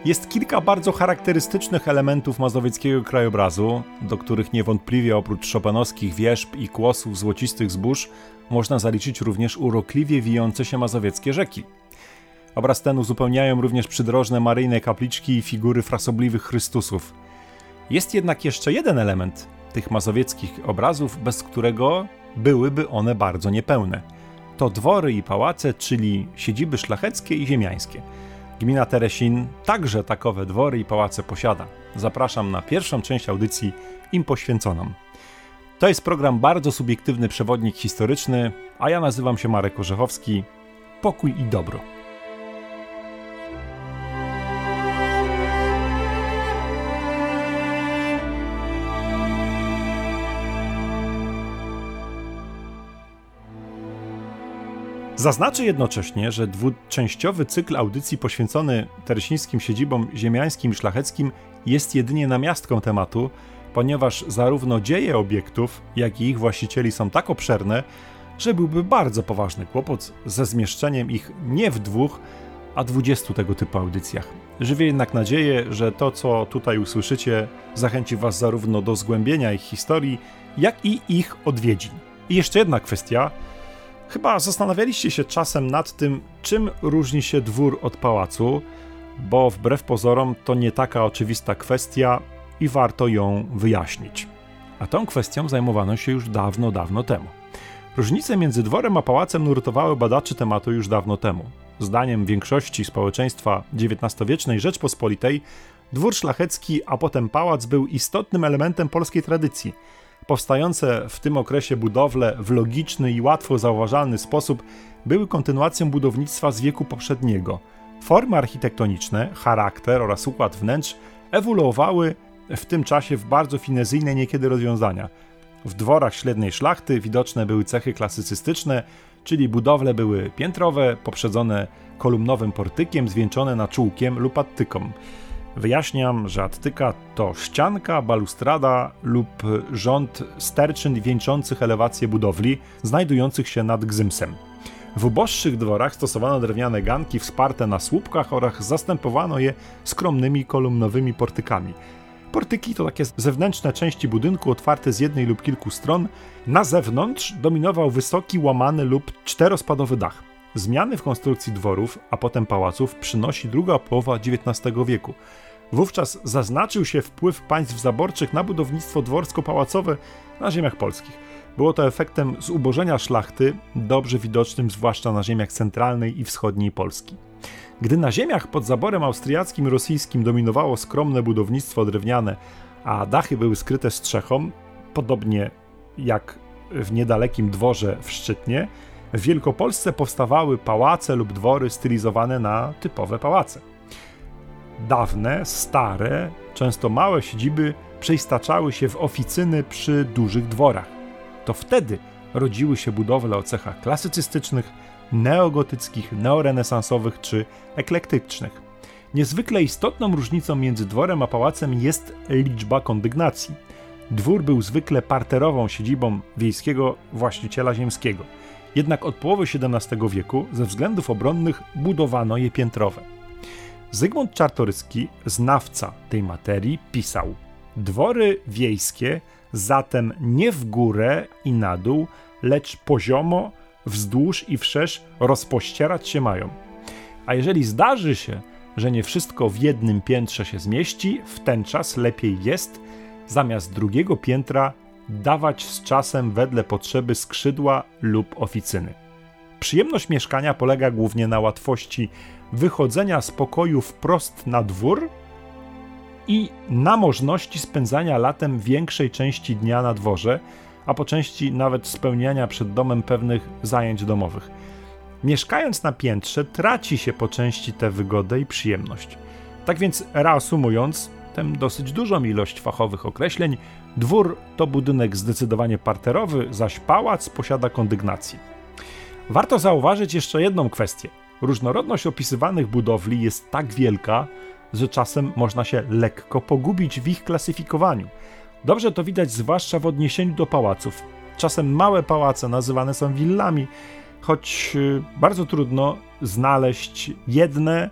Jest kilka bardzo charakterystycznych elementów mazowieckiego krajobrazu, do których niewątpliwie oprócz szopenowskich wierzb i kłosów złocistych zbóż można zaliczyć również urokliwie wijące się mazowieckie rzeki. Obraz ten uzupełniają również przydrożne maryjne kapliczki i figury frasobliwych Chrystusów. Jest jednak jeszcze jeden element tych mazowieckich obrazów, bez którego byłyby one bardzo niepełne. To dwory i pałace, czyli siedziby szlacheckie i ziemiańskie. Gmina Teresin także takowe dwory i pałace posiada. Zapraszam na pierwszą część audycji im poświęconą. To jest program bardzo subiektywny przewodnik historyczny, a ja nazywam się Marek Orzechowski. Pokój i dobro. Zaznaczę jednocześnie, że dwuczęściowy cykl audycji poświęcony teresińskim siedzibom ziemiańskim i szlacheckim jest jedynie namiastką tematu, ponieważ zarówno dzieje obiektów, jak i ich właścicieli są tak obszerne, że byłby bardzo poważny kłopot ze zmieszczeniem ich nie w 2, a 20 tego typu audycjach. Żywię jednak nadzieję, że to, co tutaj usłyszycie, zachęci Was zarówno do zgłębienia ich historii, jak i ich odwiedzin. I jeszcze jedna kwestia. Chyba zastanawialiście się czasem nad tym, czym różni się dwór od pałacu, bo wbrew pozorom to nie taka oczywista kwestia i warto ją wyjaśnić. A tą kwestią zajmowano się już dawno temu. Różnice między dworem a pałacem nurtowały badaczy tematu już dawno temu. Zdaniem większości społeczeństwa XIX-wiecznej Rzeczpospolitej dwór szlachecki, a potem pałac był istotnym elementem polskiej tradycji. Powstające w tym okresie budowle w logiczny i łatwo zauważalny sposób były kontynuacją budownictwa z wieku poprzedniego. Formy architektoniczne, charakter oraz układ wnętrz ewoluowały w tym czasie w bardzo finezyjne niekiedy rozwiązania. W dworach średniej szlachty widoczne były cechy klasycystyczne, czyli budowle były piętrowe, poprzedzone kolumnowym portykiem, zwieńczone naczółkiem lub attyką. Wyjaśniam, że attyka to ścianka, balustrada lub rząd sterczyn wieńczących elewację budowli, znajdujących się nad gzymsem. W uboższych dworach stosowano drewniane ganki wsparte na słupkach oraz zastępowano je skromnymi kolumnowymi portykami. Portyki to takie zewnętrzne części budynku otwarte z jednej lub kilku stron. Na zewnątrz dominował wysoki, łamany lub czterospadowy dach. Zmiany w konstrukcji dworów, a potem pałaców przynosi druga połowa XIX wieku. Wówczas zaznaczył się wpływ państw zaborczych na budownictwo dworsko-pałacowe na ziemiach polskich. Było to efektem zubożenia szlachty, dobrze widocznym zwłaszcza na ziemiach centralnej i wschodniej Polski. Gdy na ziemiach pod zaborem austriackim i rosyjskim dominowało skromne budownictwo drewniane, a dachy były skryte strzechą, podobnie jak w niedalekim dworze w Szczytnie, w Wielkopolsce powstawały pałace lub dwory stylizowane na typowe pałace. Dawne, stare, często małe siedziby przeistaczały się w oficyny przy dużych dworach. To wtedy rodziły się budowle o cechach klasycystycznych, neogotyckich, neorenesansowych czy eklektycznych. Niezwykle istotną różnicą między dworem a pałacem jest liczba kondygnacji. Dwór był zwykle parterową siedzibą wiejskiego właściciela ziemskiego. Jednak od połowy XVII wieku ze względów obronnych budowano je piętrowe. Zygmunt Czartoryski, znawca tej materii, pisał: dwory wiejskie zatem nie w górę i na dół, lecz poziomo, wzdłuż i wszerz rozpościerać się mają. A jeżeli zdarzy się, że nie wszystko w jednym piętrze się zmieści, w ten czas lepiej jest, zamiast drugiego piętra, dawać z czasem wedle potrzeby skrzydła lub oficyny. Przyjemność mieszkania polega głównie na łatwości wychodzenia z pokoju wprost na dwór i na możliwości spędzania latem większej części dnia na dworze, a po części nawet spełniania przed domem pewnych zajęć domowych. Mieszkając na piętrze traci się po części tę wygodę i przyjemność. Tak więc reasumując tę dosyć dużą ilość fachowych określeń, dwór to budynek zdecydowanie parterowy, zaś pałac posiada kondygnację. Warto zauważyć jeszcze jedną kwestię. Różnorodność opisywanych budowli jest tak wielka, że czasem można się lekko pogubić w ich klasyfikowaniu. Dobrze to widać zwłaszcza w odniesieniu do pałaców. Czasem małe pałace nazywane są willami, choć bardzo trudno znaleźć jedne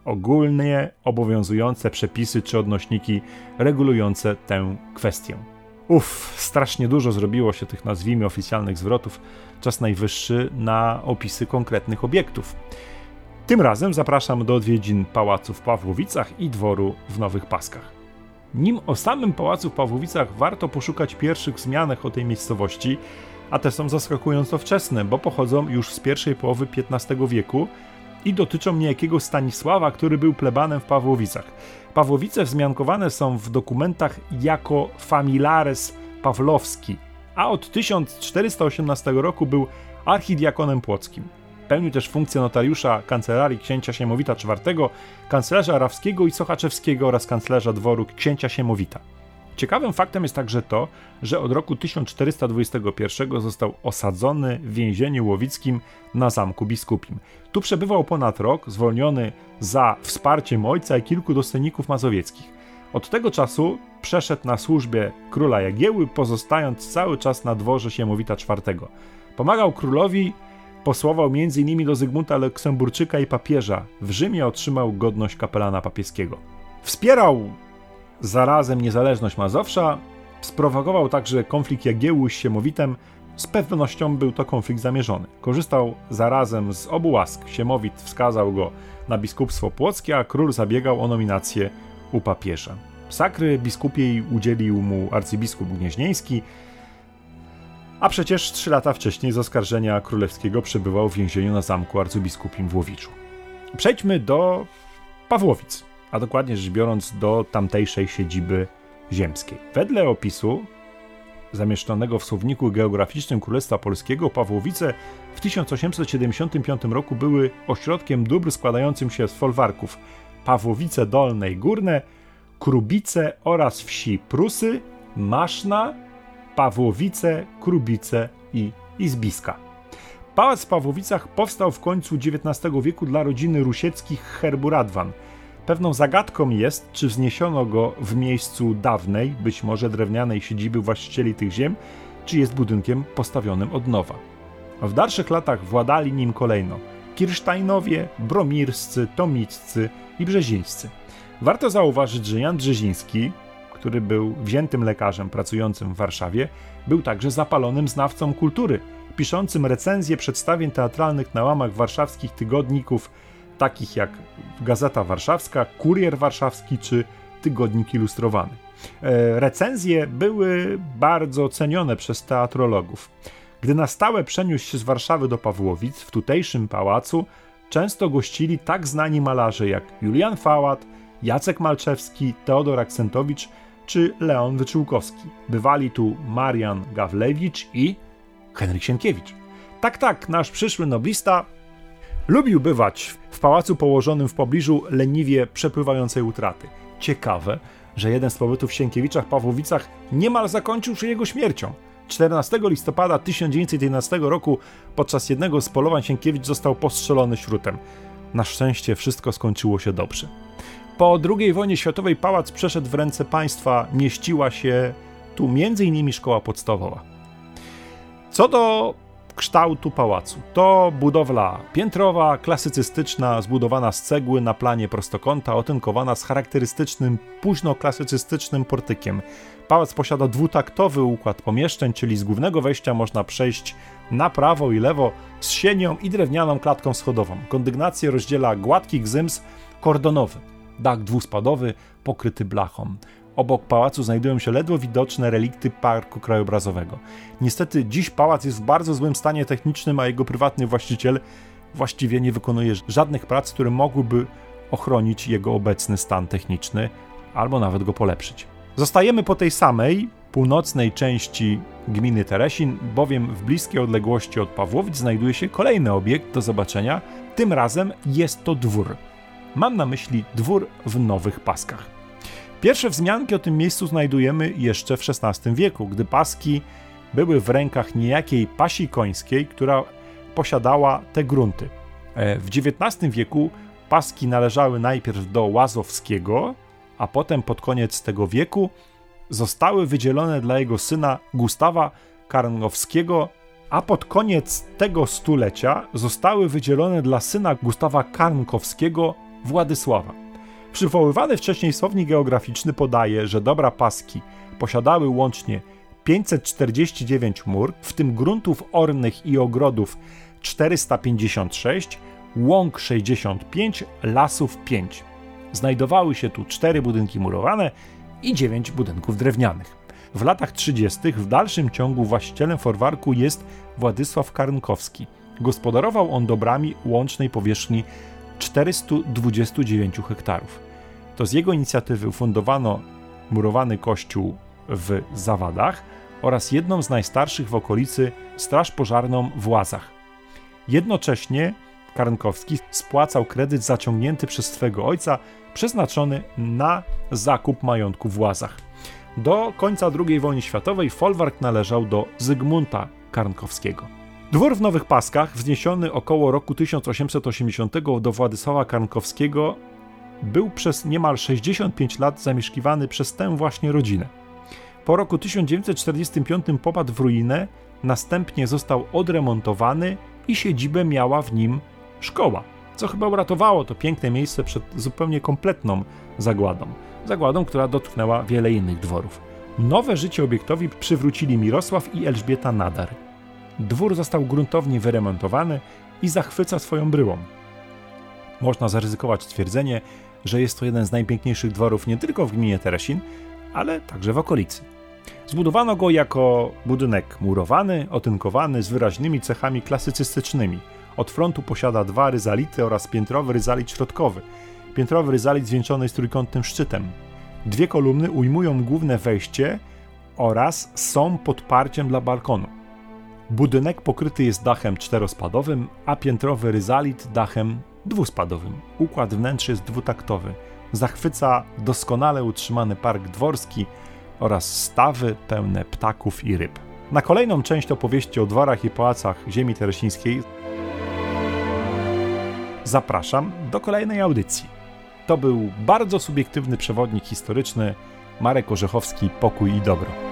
ogólnie obowiązujące przepisy czy odnośniki regulujące tę kwestię. Strasznie dużo zrobiło się tych, nazwijmy, oficjalnych zwrotów. Czas najwyższy na opisy konkretnych obiektów. Tym razem zapraszam do odwiedzin pałacu w Pawłowicach i dworu w Nowych Paskach. Nim o samym pałacu w Pawłowicach warto poszukać pierwszych wzmianek o tej miejscowości, a te są zaskakująco wczesne, bo pochodzą już z pierwszej połowy XV wieku i dotyczą niejakiego Stanisława, który był plebanem w Pawłowicach. Pawłowice wzmiankowane są w dokumentach jako familiares pawlowski, a od 1418 roku był archidiakonem płockim. Pełnił też funkcję notariusza kancelarii księcia Siemowita IV, kanclerza Rawskiego i Sochaczewskiego oraz kanclerza dworu księcia Siemowita. Ciekawym faktem jest także to, że od roku 1421 został osadzony w więzieniu łowickim na Zamku Biskupim. Tu przebywał ponad rok, zwolniony za wsparciem ojca i kilku dostojników mazowieckich. Od tego czasu przeszedł na służbę króla Jagieły, pozostając cały czas na dworze Siemowita IV. Pomagał królowi, posłował m.in. do Zygmunta Luksemburczyka i papieża. W Rzymie otrzymał godność kapelana papieskiego. Wspierał zarazem niezależność Mazowsza, sprowokował także konflikt Jagiełły z Siemowitem. Z pewnością był to konflikt zamierzony. Korzystał zarazem z obu łask. Siemowit wskazał go na biskupstwo płockie, a król zabiegał o nominację u papieża. Sakry biskupiej udzielił mu arcybiskup gnieźnieński, a przecież 3 lata wcześniej z oskarżenia królewskiego przebywał w więzieniu na zamku arcybiskupim w Łowiczu. Przejdźmy do Pawłowic, a dokładnie rzecz biorąc do tamtejszej siedziby ziemskiej. Wedle opisu zamieszczonego w Słowniku Geograficznym Królestwa Polskiego, Pawłowice w 1875 roku były ośrodkiem dóbr składającym się z folwarków Pawłowice Dolne i Górne, Krubice oraz wsi Prusy, Maszna, Pawłowice, Krubice i Izbiska. Pałac w Pawłowicach powstał w końcu XIX wieku dla rodziny Rusieckich Herbu-Radwan. Pewną zagadką jest, czy wzniesiono go w miejscu dawnej, być może drewnianej siedziby właścicieli tych ziem, czy jest budynkiem postawionym od nowa. W dalszych latach władali nim kolejno Kirsztajnowie, Bromirscy, Tomiccy i Brzezińscy. Warto zauważyć, że Jan Brzeziński, który był wziętym lekarzem pracującym w Warszawie, był także zapalonym znawcą kultury, piszącym recenzje przedstawień teatralnych na łamach warszawskich tygodników, takich jak Gazeta Warszawska, Kurier Warszawski czy Tygodnik Ilustrowany. Recenzje były bardzo cenione przez teatrologów. Gdy na stałe przeniósł się z Warszawy do Pawłowic, w tutejszym pałacu często gościli tak znani malarze jak Julian Fałat, Jacek Malczewski, Teodor Aksentowicz czy Leon Wyczółkowski. Bywali tu Marian Gawlewicz i Henryk Sienkiewicz. Tak, nasz przyszły noblista lubił bywać w pałacu położonym w pobliżu leniwie przepływającej utraty. Ciekawe, że jeden z pobytów Sienkiewicza w Pawłowicach niemal zakończył się jego śmiercią. 14 listopada 1911 roku podczas jednego z polowań Sienkiewicz został postrzelony śrutem. Na szczęście wszystko skończyło się dobrze. Po II wojnie światowej pałac przeszedł w ręce państwa, mieściła się tu m.in. szkoła podstawowa. Co do kształtu pałacu, to budowla piętrowa, klasycystyczna, zbudowana z cegły na planie prostokąta, otynkowana z charakterystycznym, późnoklasycystycznym portykiem. Pałac posiada dwutaktowy układ pomieszczeń, czyli z głównego wejścia można przejść na prawo i lewo z sienią i drewnianą klatką schodową. Kondygnację rozdziela gładki gzyms kordonowy. Dach dwuspadowy, pokryty blachą. Obok pałacu znajdują się ledwo widoczne relikty parku krajobrazowego. Niestety dziś pałac jest w bardzo złym stanie technicznym, a jego prywatny właściciel właściwie nie wykonuje żadnych prac, które mogłyby ochronić jego obecny stan techniczny albo nawet go polepszyć. Zostajemy po tej samej, północnej części gminy Teresin, bowiem w bliskiej odległości od Pawłowic znajduje się kolejny obiekt do zobaczenia. Tym razem jest to dwór. Mam na myśli dwór w Nowych Paskach. Pierwsze wzmianki o tym miejscu znajdujemy jeszcze w XVI wieku, gdy paski były w rękach niejakiej Pasi Końskiej, która posiadała te grunty. W XIX wieku paski należały najpierw do Łazowskiego, a potem pod koniec tego wieku zostały wydzielone dla jego syna Gustawa Karnowskiego, a pod koniec tego stulecia zostały wydzielone dla syna Gustawa Karnkowskiego Władysława. Przywoływany wcześniej słownik geograficzny podaje, że dobra Paski posiadały łącznie 549 mór, w tym gruntów ornych i ogrodów 456, łąk 65, lasów 5. Znajdowały się tu 4 budynki murowane i 9 budynków drewnianych. W latach 30. w dalszym ciągu właścicielem folwarku jest Władysław Karnkowski. Gospodarował on dobrami łącznej powierzchni 429 hektarów. To z jego inicjatywy ufundowano murowany kościół w Zawadach oraz jedną z najstarszych w okolicy straż pożarną w Łazach. Jednocześnie Karnkowski spłacał kredyt zaciągnięty przez swego ojca, przeznaczony na zakup majątku w Łazach. Do końca II wojny światowej folwark należał do Zygmunta Karnkowskiego. Dwór w Nowych Paskach, wzniesiony około roku 1880 do Władysława Karnkowskiego, był przez niemal 65 lat zamieszkiwany przez tę właśnie rodzinę. Po roku 1945 popadł w ruinę, następnie został odremontowany i siedzibę miała w nim szkoła, co chyba uratowało to piękne miejsce przed zupełnie kompletną zagładą, która dotknęła wiele innych dworów. Nowe życie obiektowi przywrócili Mirosław i Elżbieta Nadar. Dwór został gruntownie wyremontowany i zachwyca swoją bryłą. Można zaryzykować stwierdzenie, że jest to jeden z najpiękniejszych dworów nie tylko w gminie Teresin, ale także w okolicy. Zbudowano go jako budynek murowany, otynkowany, z wyraźnymi cechami klasycystycznymi. Od frontu posiada 2 ryzality oraz piętrowy ryzalit środkowy. Piętrowy ryzalit zwieńczony jest trójkątnym szczytem. 2 kolumny ujmują główne wejście oraz są podparciem dla balkonu. Budynek pokryty jest dachem 4-spadowym, a piętrowy ryzalit dachem 2-spadowym. Układ wnętrza jest dwutaktowy. Zachwyca doskonale utrzymany park dworski oraz stawy pełne ptaków i ryb. Na kolejną część opowieści o dworach i pałacach ziemi teresińskiej zapraszam do kolejnej audycji. To był bardzo subiektywny przewodnik historyczny Marek Orzechowski, Pokój i Dobro.